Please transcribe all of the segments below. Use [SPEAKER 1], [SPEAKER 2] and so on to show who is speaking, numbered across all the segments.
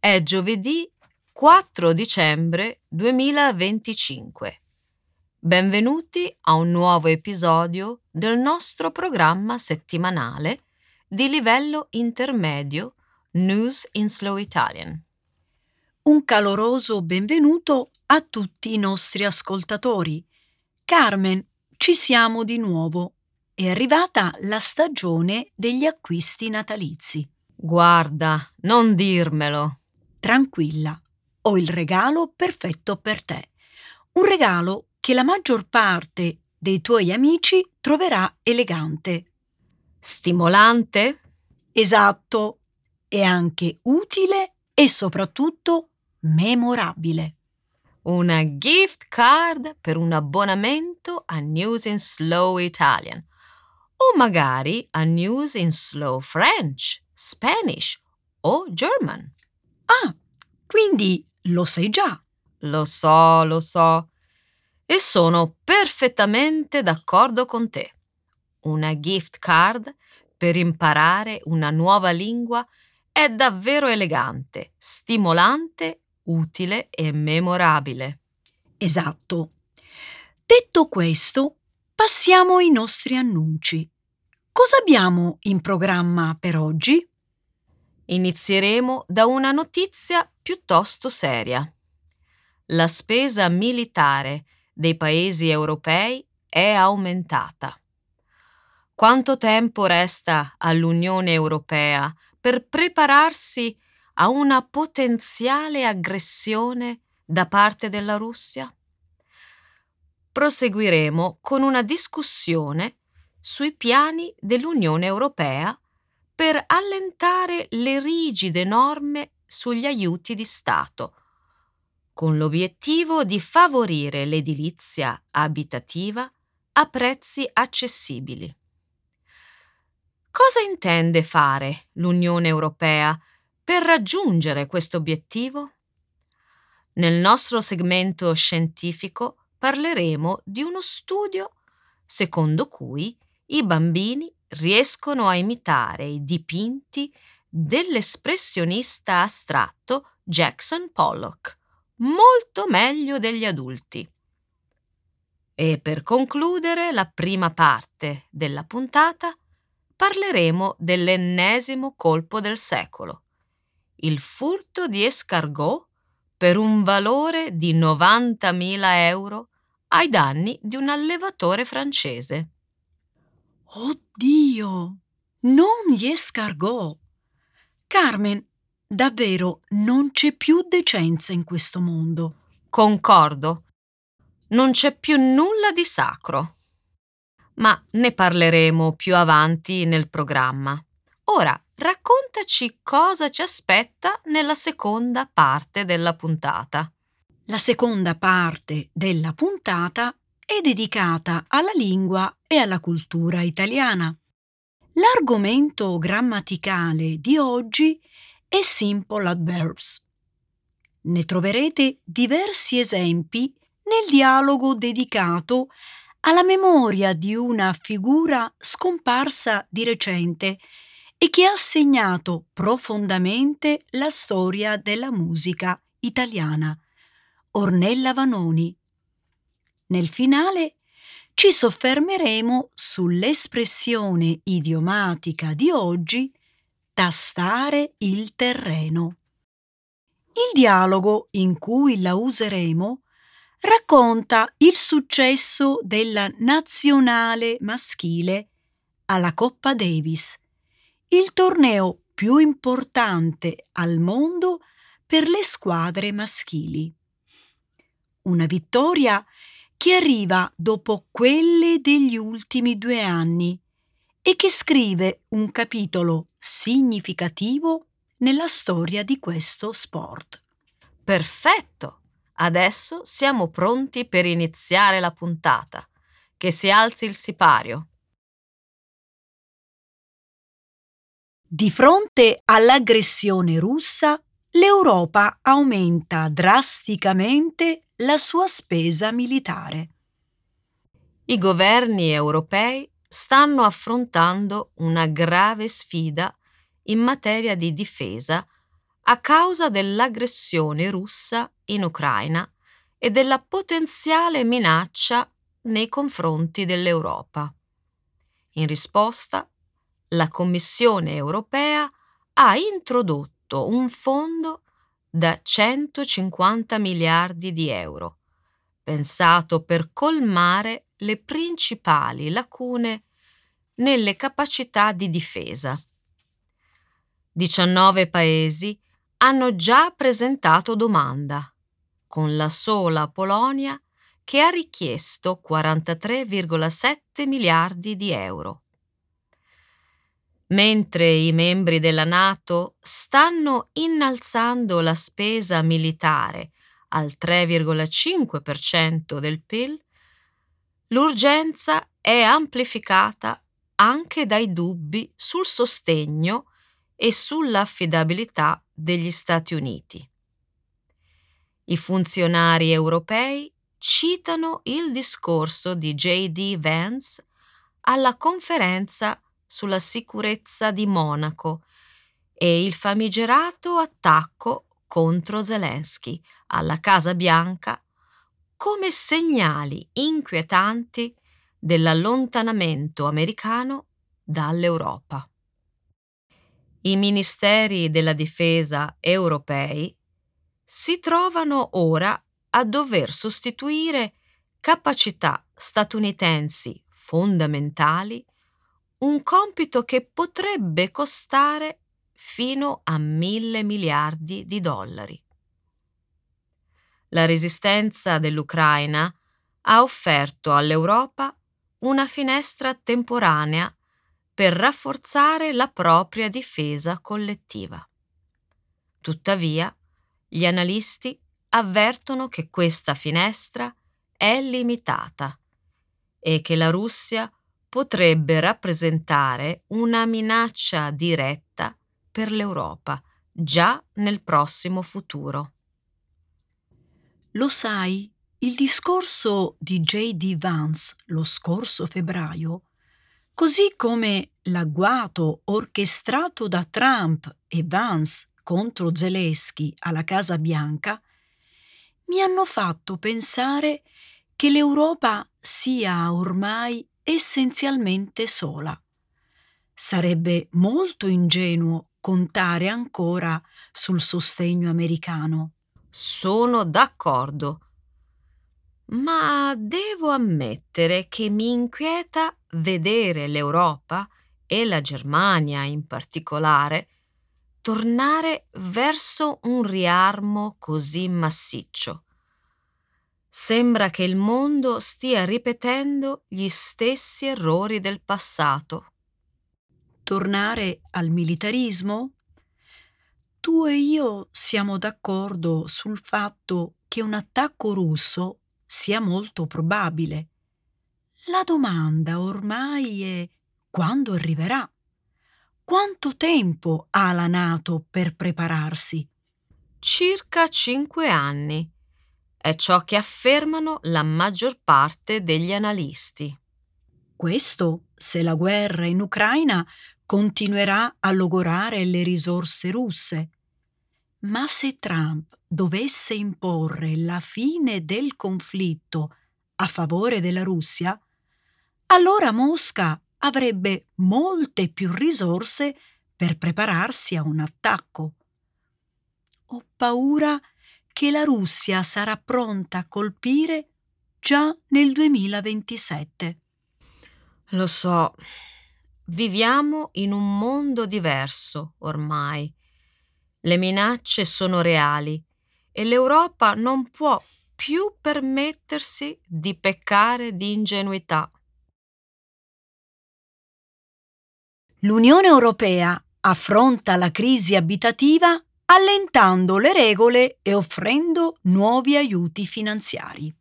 [SPEAKER 1] È giovedì 4 dicembre 2025. Benvenuti a un nuovo episodio del nostro programma settimanale di livello intermedio News in Slow Italian.
[SPEAKER 2] Un caloroso benvenuto a tutti i nostri ascoltatori. Carmen, ci siamo di nuovo. È arrivata la stagione degli acquisti natalizi.
[SPEAKER 1] Guarda, non dirmelo.
[SPEAKER 2] Tranquilla, ho il regalo perfetto per te. Un regalo che la maggior parte dei tuoi amici troverà elegante.
[SPEAKER 1] Stimolante?
[SPEAKER 2] Esatto, e anche utile e soprattutto memorabile.
[SPEAKER 1] Una gift card per un abbonamento a News in Slow Italian o magari a News in Slow French, Spanish o German.
[SPEAKER 2] Ah, quindi lo sai già.
[SPEAKER 1] Lo so. E sono perfettamente d'accordo con te. Una gift card per imparare una nuova lingua è davvero elegante, stimolante, utile e memorabile.
[SPEAKER 2] Esatto. Detto questo, passiamo ai nostri annunci. Cosa abbiamo in programma per oggi?
[SPEAKER 1] Inizieremo da una notizia piuttosto seria. La spesa militare dei paesi europei è aumentata. Quanto tempo resta all'Unione Europea per prepararsi a una potenziale aggressione da parte della Russia? Proseguiremo con una discussione sui piani dell'Unione Europea per allentare le rigide norme sugli aiuti di Stato, con l'obiettivo di favorire l'edilizia abitativa a prezzi accessibili. Cosa intende fare l'Unione Europea per raggiungere questo obiettivo? Nel nostro segmento scientifico parleremo di uno studio secondo cui i bambini riescono a imitare i dipinti dell'espressionista astratto Jackson Pollock molto meglio degli adulti. E per concludere la prima parte della puntata parleremo dell'ennesimo colpo del secolo, il furto di escargot per un valore di 90.000 euro ai danni di un allevatore francese.
[SPEAKER 2] Oddio, non gli escargot. Carmen, davvero non c'è più decenza in questo mondo.
[SPEAKER 1] Concordo, non c'è più nulla di sacro. Ma ne parleremo più avanti nel programma. Ora, raccontaci cosa ci aspetta nella seconda parte della puntata.
[SPEAKER 2] La seconda parte della puntata è dedicata alla lingua e alla cultura italiana. L'argomento grammaticale di oggi è simple adverbs. Ne troverete diversi esempi nel dialogo dedicato alla memoria di una figura scomparsa di recente e che ha segnato profondamente la storia della musica italiana, Ornella Vanoni. Nel finale ci soffermeremo sull'espressione idiomatica di oggi tastare il terreno. Il dialogo in cui la useremo racconta il successo della nazionale maschile alla Coppa Davis, il torneo più importante al mondo per le squadre maschili. Una vittoria che arriva dopo quelle degli ultimi 2 anni e che scrive un capitolo significativo nella storia di questo sport.
[SPEAKER 1] Perfetto! Adesso siamo pronti per iniziare la puntata. Che si alzi il sipario.
[SPEAKER 2] Di fronte all'aggressione russa, l'Europa aumenta drasticamente la sua spesa militare.
[SPEAKER 1] I governi europei stanno affrontando una grave sfida in materia di difesa a causa dell'aggressione russa in Ucraina e della potenziale minaccia nei confronti dell'Europa. In risposta, la Commissione europea ha introdotto un fondo da 150 miliardi di euro, pensato per colmare le principali lacune nelle capacità di difesa. 19 paesi hanno già presentato domanda, con la sola Polonia che ha richiesto 43,7 miliardi di euro. Mentre i membri della NATO stanno innalzando la spesa militare al 3,5% del PIL, l'urgenza è amplificata anche dai dubbi sul sostegno e sull'affidabilità degli Stati Uniti. I funzionari europei citano il discorso di J.D. Vance alla conferenza sulla sicurezza di Monaco e il famigerato attacco contro Zelensky alla Casa Bianca come segnali inquietanti dell'allontanamento americano dall'Europa. I ministeri della difesa europei si trovano ora a dover sostituire capacità statunitensi fondamentali, un compito che potrebbe costare fino a 1.000 miliardi di dollari. La resistenza dell'Ucraina ha offerto all'Europa una finestra temporanea per rafforzare la propria difesa collettiva. Tuttavia, gli analisti avvertono che questa finestra è limitata e che la Russia potrebbe rappresentare una minaccia diretta per l'Europa già nel prossimo futuro.
[SPEAKER 2] Lo sai, il discorso di J.D. Vance lo scorso febbraio, così come l'agguato orchestrato da Trump e Vance contro Zelensky alla Casa Bianca, mi hanno fatto pensare che l'Europa sia ormai essenzialmente sola. Sarebbe molto ingenuo contare ancora sul sostegno americano.
[SPEAKER 1] Sono d'accordo, ma devo ammettere che mi inquieta vedere l'Europa e la Germania in particolare tornare verso un riarmo così massiccio. Sembra che il mondo stia ripetendo gli stessi errori del passato.
[SPEAKER 2] Tornare al militarismo? Tu e io siamo d'accordo sul fatto che un attacco russo sia molto probabile. La domanda ormai è quando arriverà? Quanto tempo ha la NATO per prepararsi?
[SPEAKER 1] Circa 5 anni. È ciò che affermano la maggior parte degli analisti.
[SPEAKER 2] Questo se la guerra in Ucraina continuerà a logorare le risorse russe. Ma se Trump dovesse imporre la fine del conflitto a favore della Russia, allora Mosca avrebbe molte più risorse per prepararsi a un attacco. Ho paura che la Russia sarà pronta a colpire già nel 2027.
[SPEAKER 1] Lo so, viviamo in un mondo diverso ormai. Le minacce sono reali e l'Europa non può più permettersi di peccare di ingenuità.
[SPEAKER 2] L'Unione Europea affronta la crisi abitativa allentando le regole e offrendo nuovi aiuti finanziari.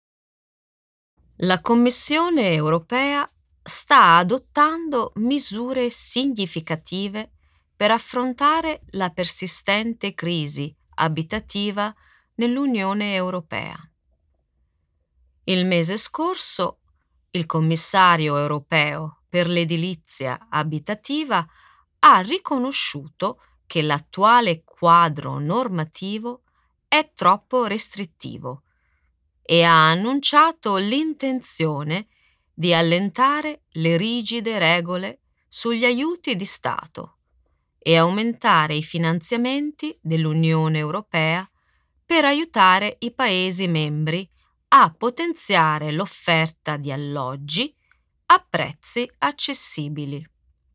[SPEAKER 1] La Commissione europea sta adottando misure significative per affrontare la persistente crisi abitativa nell'Unione Europea. Il mese scorso, il commissario europeo per l'edilizia abitativa ha riconosciuto che l'attuale quadro normativo è troppo restrittivo e ha annunciato l'intenzione di allentare le rigide regole sugli aiuti di Stato e aumentare i finanziamenti dell'Unione Europea per aiutare i Paesi membri a potenziare l'offerta di alloggi a prezzi accessibili.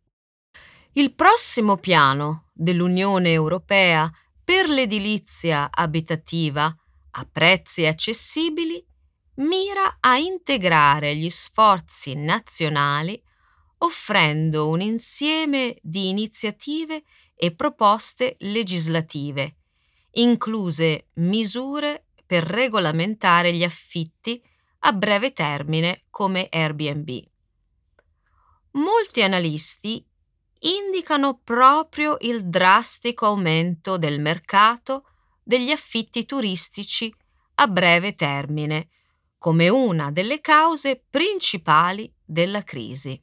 [SPEAKER 1] Il prossimo piano dell'Unione Europea per l'edilizia abitativa a prezzi accessibili mira a integrare gli sforzi nazionali offrendo un insieme di iniziative e proposte legislative, incluse misure per regolamentare gli affitti a breve termine come Airbnb. Molti analisti indicano proprio il drastico aumento del mercato degli affitti turistici a breve termine come una delle cause principali della crisi.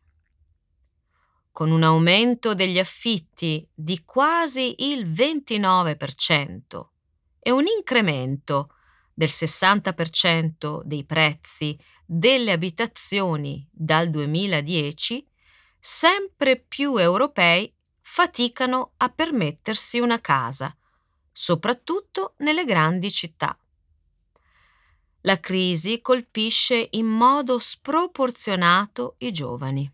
[SPEAKER 1] Con un aumento degli affitti di quasi il 29% e un incremento del 60% dei prezzi delle abitazioni dal 2010, sempre più europei faticano a permettersi una casa, soprattutto nelle grandi città. La crisi colpisce in modo sproporzionato i giovani.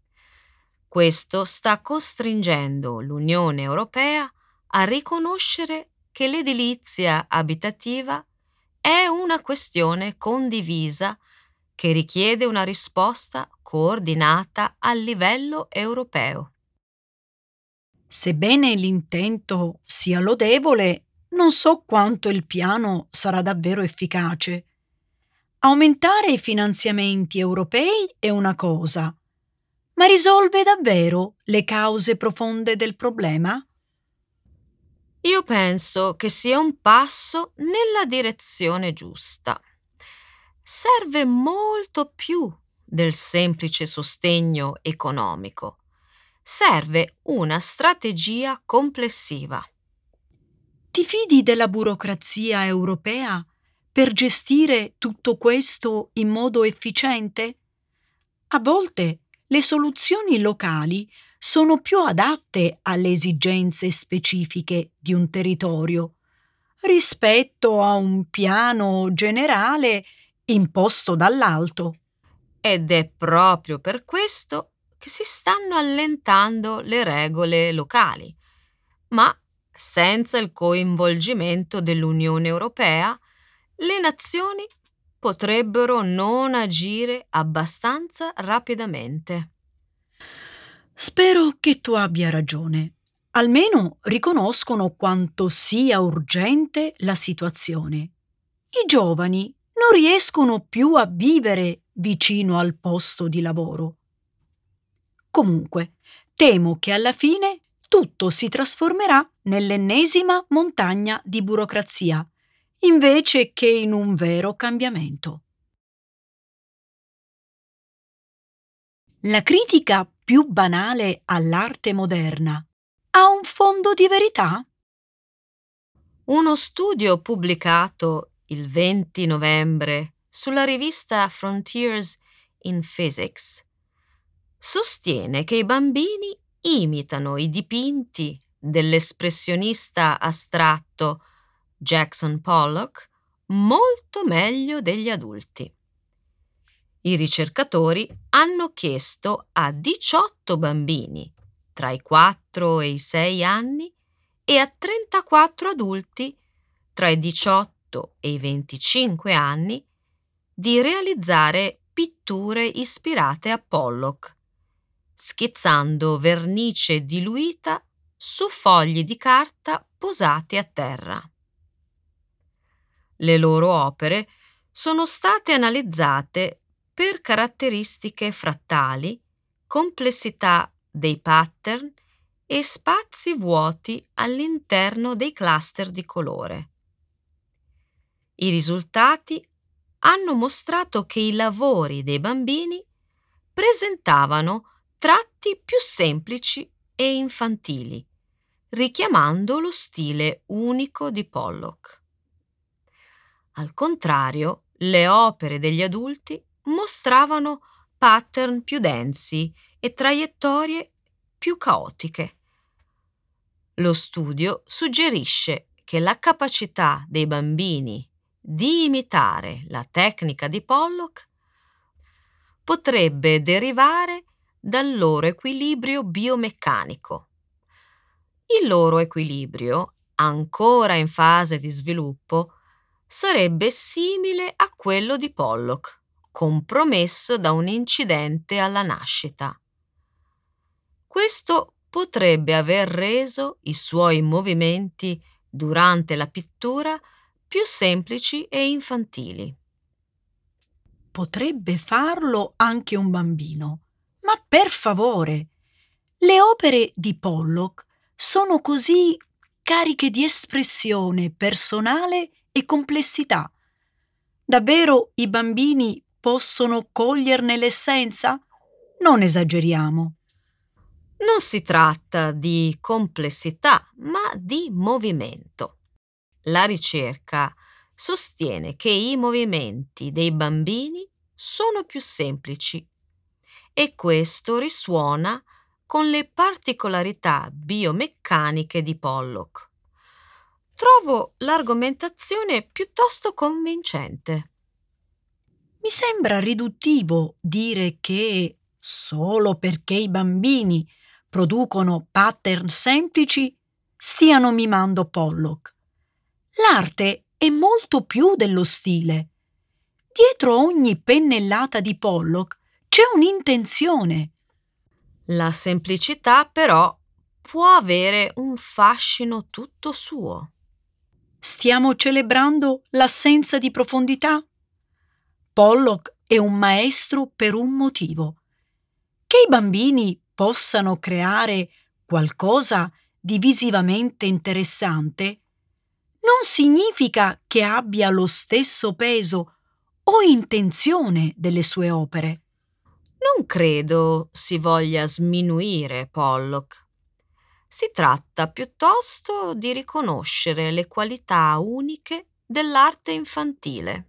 [SPEAKER 1] Questo sta costringendo l'Unione Europea a riconoscere che l'edilizia abitativa è una questione condivisa che richiede una risposta coordinata a livello europeo.
[SPEAKER 2] Sebbene l'intento sia lodevole, non so quanto il piano sarà davvero efficace. Aumentare i finanziamenti europei è una cosa, ma risolve davvero le cause profonde del problema?
[SPEAKER 1] Io penso che sia un passo nella direzione giusta. Serve molto più del semplice sostegno economico. Serve una strategia complessiva.
[SPEAKER 2] Ti fidi della burocrazia europea per gestire tutto questo in modo efficiente? A volte le soluzioni locali sono più adatte alle esigenze specifiche di un territorio rispetto a un piano generale imposto dall'alto.
[SPEAKER 1] Ed è proprio per questo che si stanno allentando le regole locali. Ma senza il coinvolgimento dell'Unione Europea, le nazioni potrebbero non agire abbastanza rapidamente.
[SPEAKER 2] Spero che tu abbia ragione. Almeno riconoscono quanto sia urgente la situazione. I giovani non riescono più a vivere vicino al posto di lavoro. Comunque, temo che alla fine tutto si trasformerà nell'ennesima montagna di burocrazia, invece che in un vero cambiamento. La critica più banale all'arte moderna ha un fondo di verità?
[SPEAKER 1] Uno studio pubblicato il 20 novembre sulla rivista Frontiers in Physics sostiene che i bambini imitano i dipinti dell'espressionista astratto Jackson Pollock molto meglio degli adulti. I ricercatori hanno chiesto a 18 bambini tra i 4 e i 6 anni e a 34 adulti tra i 18 e i 25 anni di realizzare pitture ispirate a Pollock, schizzando vernice diluita su fogli di carta posati a terra. Le loro opere sono state analizzate per caratteristiche frattali, complessità dei pattern e spazi vuoti all'interno dei cluster di colore. I risultati hanno mostrato che i lavori dei bambini presentavano tratti più semplici e infantili richiamando lo stile unico di Pollock. Al contrario, le opere degli adulti mostravano pattern più densi e traiettorie più caotiche. Lo studio suggerisce che la capacità dei bambini di imitare la tecnica di Pollock potrebbe derivare dal loro equilibrio biomeccanico. Il loro equilibrio, ancora in fase di sviluppo, sarebbe simile a quello di Pollock, compromesso da un incidente alla nascita. Questo potrebbe aver reso i suoi movimenti durante la pittura più semplici e infantili.
[SPEAKER 2] Potrebbe farlo anche un bambino, ma per favore, le opere di Pollock sono così cariche di espressione personale e complessità. Davvero i bambini possono coglierne l'essenza? Non esageriamo.
[SPEAKER 1] Non si tratta di complessità, ma di movimento. La ricerca sostiene che i movimenti dei bambini sono più semplici e questo risuona con le particolarità biomeccaniche di Pollock. Trovo l'argomentazione piuttosto convincente.
[SPEAKER 2] Mi sembra riduttivo dire che solo perché i bambini producono pattern semplici stiano mimando Pollock. L'arte è molto più dello stile. Dietro ogni pennellata di Pollock c'è un'intenzione.
[SPEAKER 1] La semplicità, però, può avere un fascino tutto suo.
[SPEAKER 2] Stiamo celebrando l'assenza di profondità? Pollock è un maestro per un motivo. Che i bambini possano creare qualcosa di visivamente interessante non significa che abbia lo stesso peso o intenzione delle sue opere.
[SPEAKER 1] Non credo si voglia sminuire Pollock. Si tratta piuttosto di riconoscere le qualità uniche dell'arte infantile.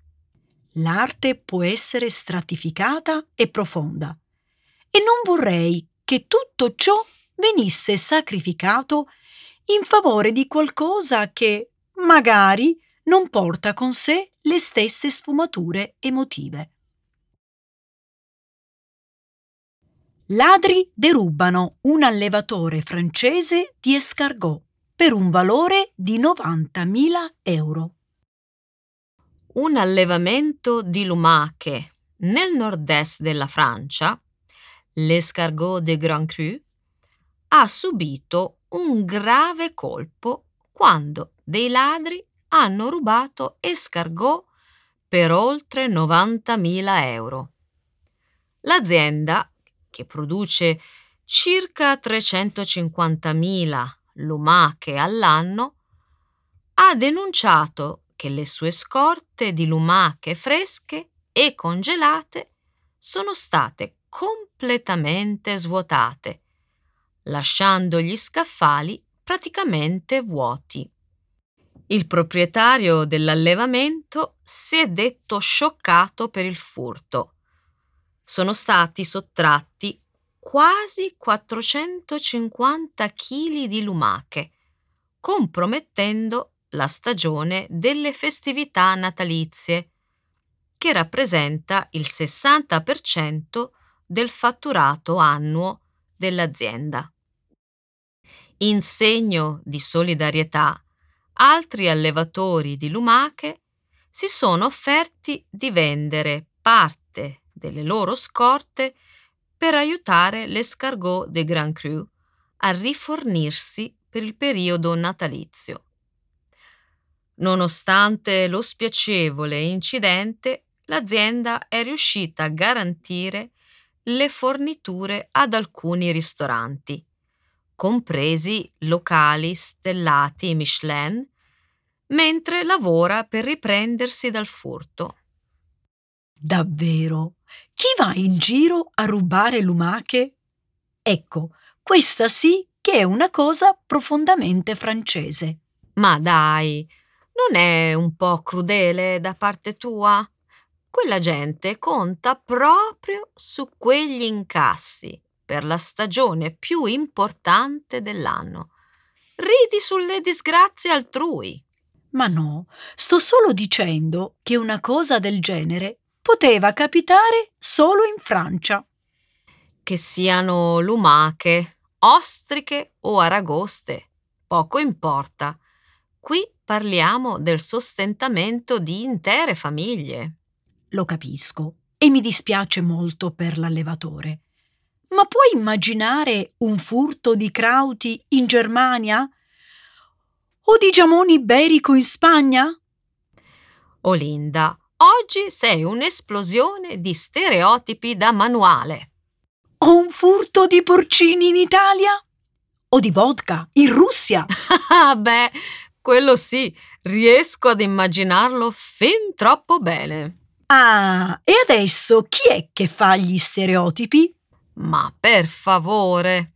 [SPEAKER 2] L'arte può essere stratificata e profonda e non vorrei che tutto ciò venisse sacrificato in favore di qualcosa che magari non porta con sé le stesse sfumature emotive. Ladri derubano un allevatore francese di escargot per un valore di 90.000 euro.
[SPEAKER 1] Un allevamento di lumache nel nord-est della Francia, l'Escargot de Grand Cru, ha subito un grave colpo quando dei ladri hanno rubato escargot per oltre 90.000 euro. L'azienda, che produce circa 350.000 lumache all'anno, ha denunciato che le sue scorte di lumache fresche e congelate sono state completamente svuotate, lasciando gli scaffali praticamente vuoti. Il proprietario dell'allevamento si è detto scioccato per il furto. Sono stati sottratti quasi 450 kg di lumache, compromettendo la stagione delle festività natalizie, che rappresenta il 60% del fatturato annuo dell'azienda. In segno di solidarietà, altri allevatori di lumache si sono offerti di vendere parte delle loro scorte per aiutare l'Escargot de Grand Cru a rifornirsi per il periodo natalizio. Nonostante lo spiacevole incidente, l'azienda è riuscita a garantire le forniture ad alcuni ristoranti, compresi locali stellati Michelin, mentre lavora per riprendersi dal furto.
[SPEAKER 2] Davvero? Chi va in giro a rubare lumache? Ecco, questa sì che è una cosa profondamente francese.
[SPEAKER 1] Ma dai, non è un po' crudele da parte tua? Quella gente conta proprio su quegli incassi per la stagione più importante dell'anno. Ridi sulle disgrazie altrui.
[SPEAKER 2] Ma no, sto solo dicendo che una cosa del genere poteva capitare solo in Francia.
[SPEAKER 1] Che siano lumache, ostriche o aragoste, poco importa. Qui parliamo del sostentamento di intere famiglie.
[SPEAKER 2] Lo capisco e mi dispiace molto per l'allevatore. Ma puoi immaginare un furto di crauti in Germania? O di giamone iberico in Spagna?
[SPEAKER 1] Olinda, oggi sei un'esplosione di stereotipi da manuale.
[SPEAKER 2] O un furto di porcini in Italia? O di vodka in Russia?
[SPEAKER 1] Ah, beh, quello sì, riesco ad immaginarlo fin troppo bene.
[SPEAKER 2] Ah, e adesso chi è che fa gli stereotipi?
[SPEAKER 1] Ma per favore.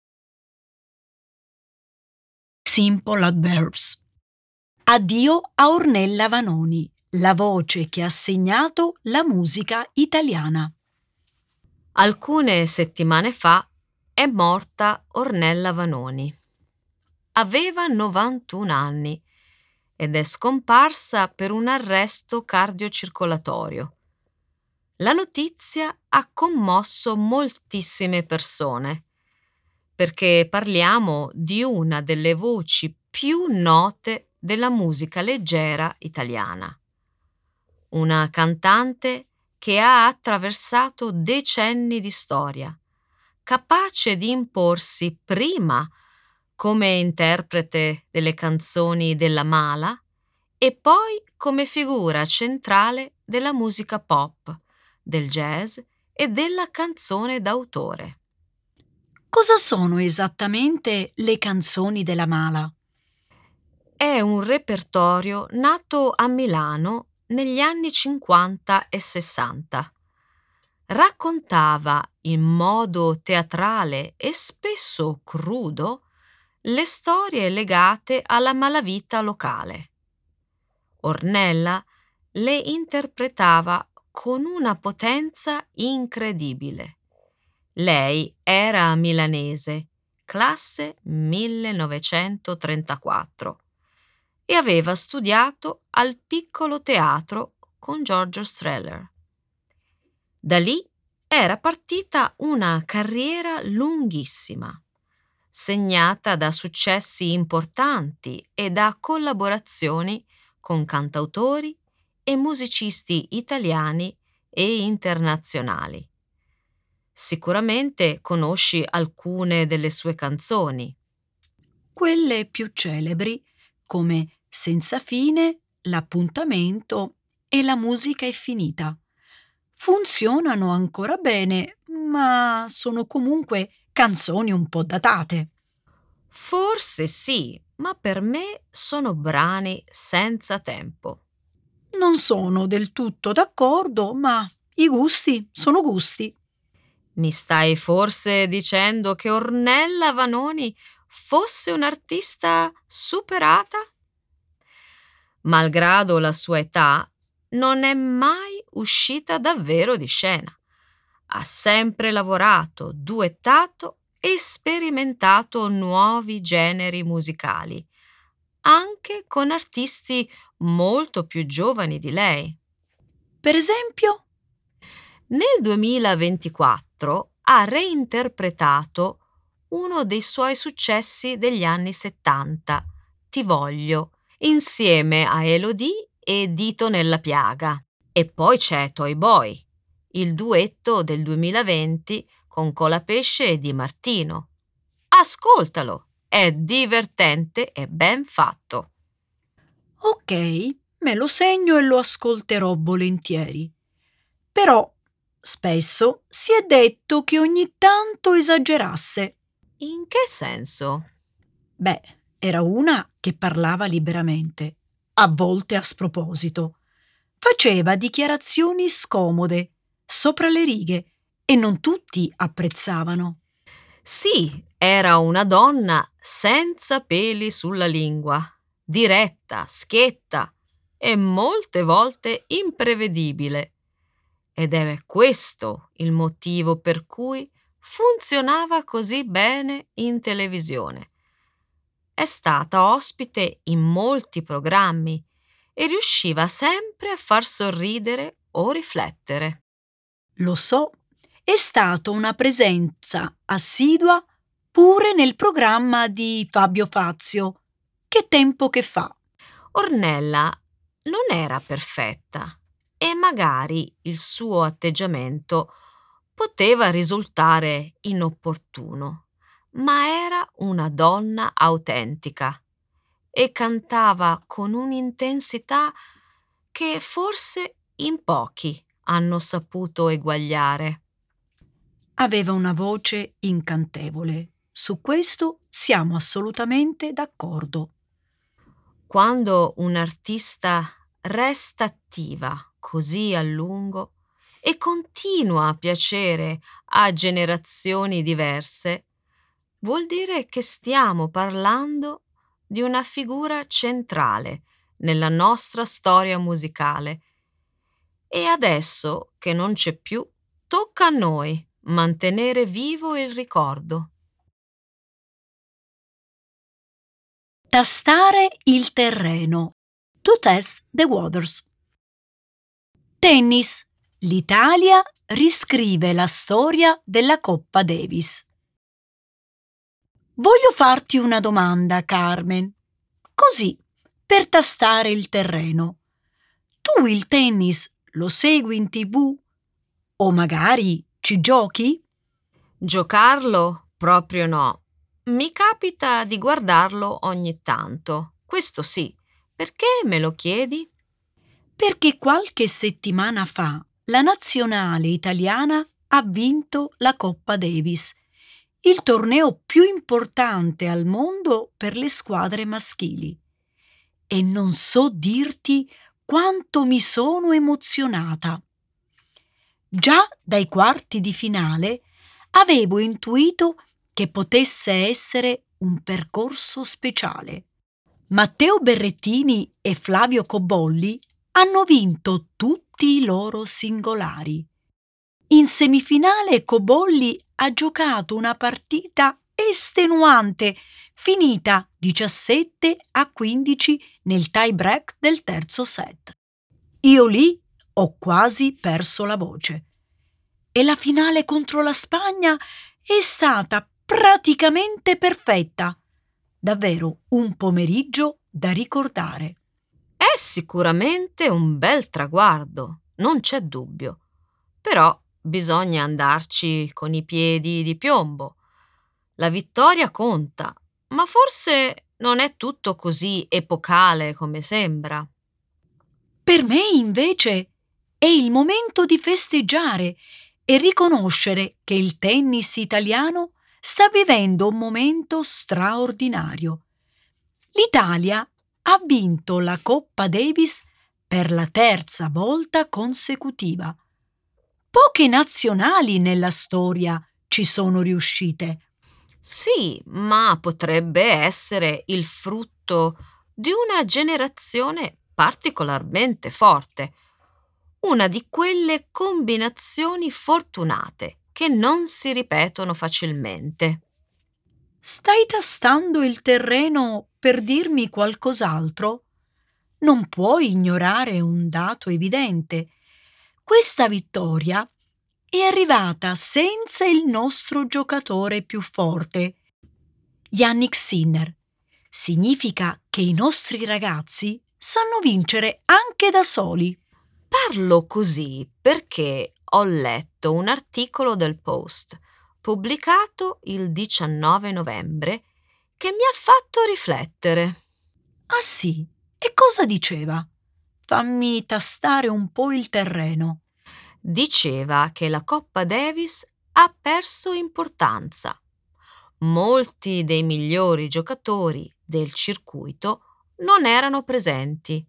[SPEAKER 2] Simple Adverbs. Addio a Ornella Vanoni, la voce che ha segnato la musica italiana.
[SPEAKER 1] Alcune settimane fa è morta Ornella Vanoni. Aveva 91 anni ed è scomparsa per un arresto cardiocircolatorio. La notizia ha commosso moltissime persone, perché parliamo di una delle voci più note della musica leggera italiana. Una cantante che ha attraversato decenni di storia, capace di imporsi prima come interprete delle canzoni della Mala e poi come figura centrale della musica pop, del jazz e della canzone d'autore.
[SPEAKER 2] Cosa sono esattamente le canzoni della Mala?
[SPEAKER 1] È un repertorio nato a Milano negli anni 50 e 60. Raccontava in modo teatrale e spesso crudo le storie legate alla malavita locale. Ornella le interpretava con una potenza incredibile. Lei era milanese, classe 1934, e aveva studiato al Piccolo Teatro con Giorgio Strehler. Da lì era partita una carriera lunghissima, segnata da successi importanti e da collaborazioni con cantautori e musicisti italiani e internazionali. Sicuramente conosci alcune delle sue canzoni.
[SPEAKER 2] Quelle più celebri, come Senza fine, L'appuntamento e La musica è finita. Funzionano ancora bene, ma sono comunque canzoni un po' datate.
[SPEAKER 1] Forse sì, ma per me sono brani senza tempo.
[SPEAKER 2] Non sono del tutto d'accordo, ma i gusti sono gusti.
[SPEAKER 1] Mi stai forse dicendo che Ornella Vanoni fosse un'artista superata? Malgrado la sua età, non è mai uscita davvero di scena. Ha sempre lavorato, duettato e sperimentato nuovi generi musicali, anche con artisti molto più giovani di lei.
[SPEAKER 2] Per esempio,
[SPEAKER 1] Nel 2024 ha reinterpretato uno dei suoi successi degli anni 70, Ti voglio, insieme a Elodie e Dito nella piaga. E poi c'è Toy Boy, il duetto del 2020 con Colapesce e Di Martino. Ascoltalo, è divertente e ben fatto.
[SPEAKER 2] ok, me lo segno e lo ascolterò volentieri. Però spesso si è detto che ogni tanto esagerasse.
[SPEAKER 1] In che senso?
[SPEAKER 2] Beh, era una che parlava liberamente, a volte a sproposito. Faceva dichiarazioni scomode, sopra le righe, e non tutti apprezzavano.
[SPEAKER 1] Sì, era una donna senza peli sulla lingua, diretta, schietta e molte volte imprevedibile. Ed è questo il motivo per cui funzionava così bene in televisione. È stata ospite in molti programmi e riusciva sempre a far sorridere o riflettere.
[SPEAKER 2] Lo so, è stata una presenza assidua pure nel programma di Fabio Fazio. Che tempo che fa?
[SPEAKER 1] Ornella non era perfetta e magari il suo atteggiamento poteva risultare inopportuno, ma era una donna autentica e cantava con un'intensità che forse in pochi hanno saputo eguagliare.
[SPEAKER 2] Aveva una voce incantevole. Su questo siamo assolutamente d'accordo.
[SPEAKER 1] Quando un artista resta attiva così a lungo e continua a piacere a generazioni diverse, vuol dire che stiamo parlando di una figura centrale nella nostra storia musicale. E adesso che non c'è più, tocca a noi mantenere vivo il ricordo.
[SPEAKER 2] Tastare il terreno. To test the waters. Tennis. L'Italia riscrive la storia della Coppa Davis. Voglio farti una domanda, Carmen. Così, per tastare il terreno. Tu il tennis lo segui in TV? O magari ci giochi?
[SPEAKER 1] Giocarlo? Proprio no. Mi capita di guardarlo ogni tanto. Questo sì. Perché me lo chiedi?
[SPEAKER 2] Perché qualche settimana fa la nazionale italiana ha vinto la Coppa Davis, il torneo più importante al mondo per le squadre maschili. E non so dirti quanto mi sono emozionata. Già dai quarti di finale avevo intuito che potesse essere un percorso speciale. Matteo Berrettini e Flavio Cobolli hanno vinto tutti i loro singolari. In semifinale Cobolli ha giocato una partita estenuante, finita 17-15 nel tie break del terzo set. Io lì ho quasi perso la voce. E la finale contro la Spagna è stata praticamente perfetta. Davvero un pomeriggio da ricordare.
[SPEAKER 1] È sicuramente un bel traguardo, non c'è dubbio. Però bisogna andarci con i piedi di piombo. La vittoria conta, ma forse non è tutto così epocale come sembra.
[SPEAKER 2] Per me, invece, è il momento di festeggiare e riconoscere che il tennis italiano sta vivendo un momento straordinario. L'Italia ha vinto la Coppa Davis per la terza volta consecutiva. Poche nazionali nella storia ci sono riuscite.
[SPEAKER 1] Sì, ma potrebbe essere il frutto di una generazione particolarmente forte, una di quelle combinazioni fortunate che non si ripetono facilmente.
[SPEAKER 2] Stai tastando il terreno per dirmi qualcos'altro? Non puoi ignorare un dato evidente. Questa vittoria è arrivata senza il nostro giocatore più forte, Yannick Sinner. Significa che i nostri ragazzi sanno vincere anche da soli.
[SPEAKER 1] Parlo così perché ho letto un articolo del Post, pubblicato il 19 novembre, che mi ha fatto riflettere.
[SPEAKER 2] Ah sì? E cosa diceva? Fammi tastare un po' il terreno.
[SPEAKER 1] Diceva che la Coppa Davis ha perso importanza. Molti dei migliori giocatori del circuito non erano presenti.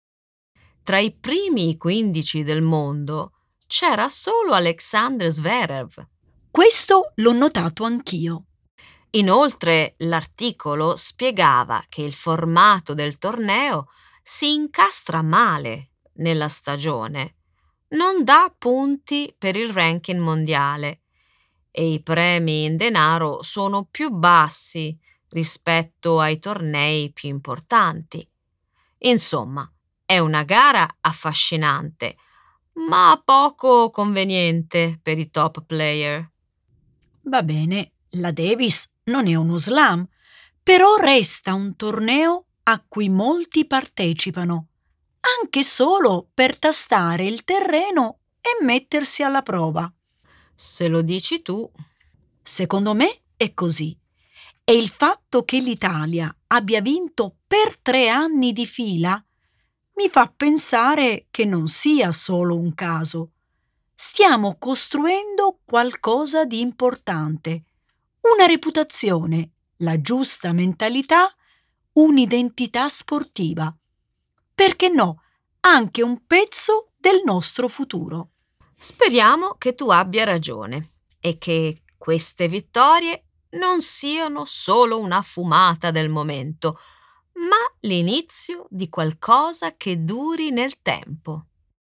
[SPEAKER 1] Tra i primi 15 del mondo c'era solo Alexander Zverev.
[SPEAKER 2] Questo l'ho notato anch'io.
[SPEAKER 1] Inoltre, l'articolo spiegava che il formato del torneo si incastra male nella stagione, non dà punti per il ranking mondiale e i premi in denaro sono più bassi rispetto ai tornei più importanti. Insomma, è una gara affascinante, ma poco conveniente per i top player.
[SPEAKER 2] Va bene, la Davis non è uno slam, però resta un torneo a cui molti partecipano, anche solo per tastare il terreno e mettersi alla prova.
[SPEAKER 1] Se lo dici tu.
[SPEAKER 2] Secondo me è così. E il fatto che l'Italia abbia vinto per 3 anni di fila mi fa pensare che non sia solo un caso. Stiamo costruendo qualcosa di importante, una reputazione, la giusta mentalità, un'identità sportiva. Perché no? Anche un pezzo del nostro futuro.
[SPEAKER 1] Speriamo che tu abbia ragione e che queste vittorie non siano solo una fumata del momento, ma l'inizio di qualcosa che duri nel tempo.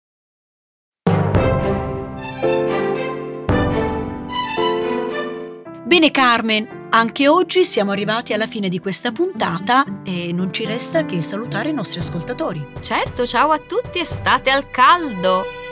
[SPEAKER 2] Bene Carmen, anche oggi siamo arrivati alla fine di questa puntata e non ci resta che salutare i nostri ascoltatori.
[SPEAKER 1] Certo, ciao a tutti e state al caldo!